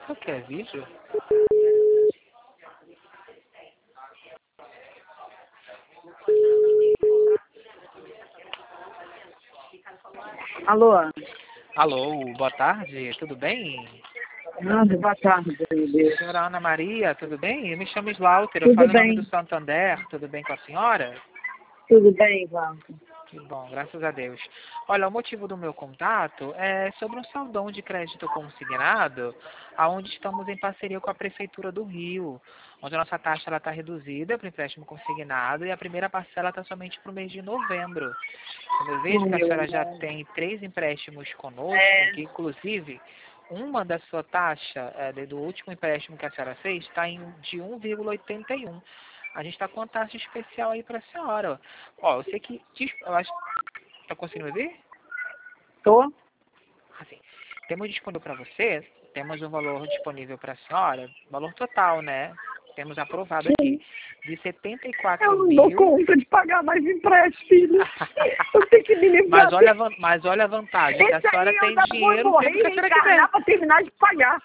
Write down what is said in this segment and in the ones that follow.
O que é vídeo? Alô? Alô, boa tarde, tudo bem? Boa tarde, bebê. Senhora Ana Maria, tudo bem? Eu me chamo Slaughter, eu Tudo falo em nome bem? do Santander, tudo bem com a senhora? Tudo bem, Walter? Que bom, graças a Deus. Olha, o motivo do meu contato é sobre um saldão de crédito consignado, aonde estamos em parceria com a Prefeitura do Rio, onde a nossa taxa está reduzida para o empréstimo consignado e a primeira parcela está somente para o mês de novembro. Como eu vejo que a Meu senhora já amor. tem 3 empréstimos conosco, É, que inclusive uma da sua taxa, do último empréstimo que a senhora fez, está de 1,81. A gente está com uma taxa especial aí para a senhora. Ó, eu sei que... Eu acho... Tá conseguindo me ver? tô? Assim, temos disponível para você, temos um valor disponível para a senhora, valor total, né? Temos aprovado aqui, de 74 Eu não dou mil. conta de pagar mais empréstimo, filho. Eu tenho que me livrar Mas olha a vantagem, que a Esse senhora aí eu tem ainda vou dinheiro morrer sempre que a e senhora quiser. reencarnar pra terminar de pagar.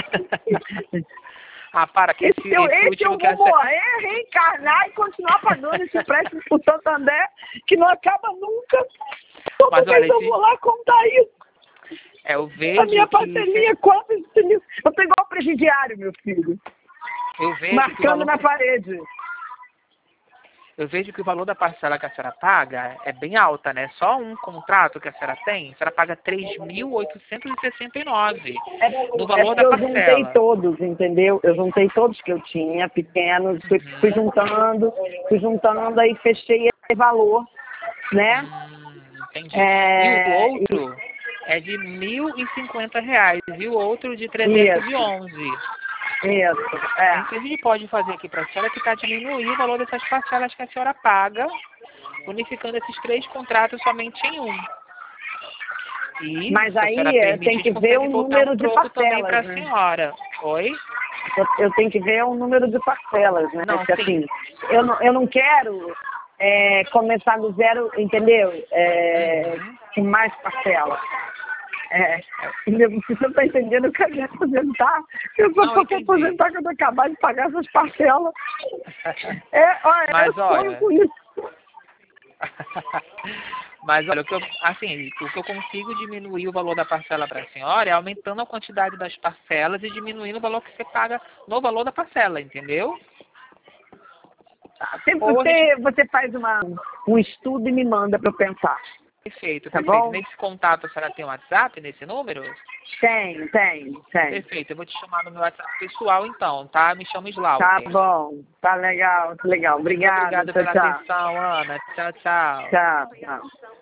Ah, para, que esse Esse último eu que vou a senhora... morrer, reencarnar e continuar pagando esse empréstimo pro Santander, que não acaba nunca. Todo Mas mês olha, eu vou lá contar isso. eu A minha vejo parcelinha é quanto? Eu tô igual presidiário, meu filho. eu vejo que o Marcando valor na parede. Eu vejo que o valor da parcela que a senhora paga é bem alta, né? Só um contrato que a senhora tem, a senhora paga 3.869 no É valor porque da eu juntei parcela. todos, entendeu? Eu juntei todos que eu tinha, pequenos, fui juntando, aí fechei esse valor, né? Entendi. E o É, outro é de R$ 1.050 e o outro de isso, 311. isso, Então, o que a gente pode fazer aqui para a senhora é tentar diminuir o valor dessas parcelas que a senhora paga, unificando esses 3 contratos somente em um. E, Mas se a senhora aí permitir, tem a gente que ver consegue o voltar um número de troco também para parcelas, a né? senhora. Oi? Eu tenho que ver o número de parcelas, né? Não, Porque sim. assim, eu não quero começar do zero, entendeu? Uhum. Com mais parcelas. Se você está entendendo, eu quero me aposentar. Eu só Não, eu posso entendi. aposentar quando eu acabar de pagar essas parcelas. Eu Mas sonho olha, com isso. mas olha, o que eu consigo diminuir o valor da parcela para a senhora é aumentando a quantidade das parcelas e diminuindo o valor que você paga no valor da parcela, entendeu? Ou a gente... Você faz um estudo e me manda para eu pensar. Perfeito, Tá perfeito. bom? Nesse contato a senhora tem um WhatsApp, nesse número? Tem. Perfeito, eu vou te chamar no meu WhatsApp pessoal então, tá? Me chama Tá Slaughter. bom. Tá legal. Muito Obrigada. obrigado Tchau, pela tchau. atenção, Ana. Tchau, tchau. Tchau.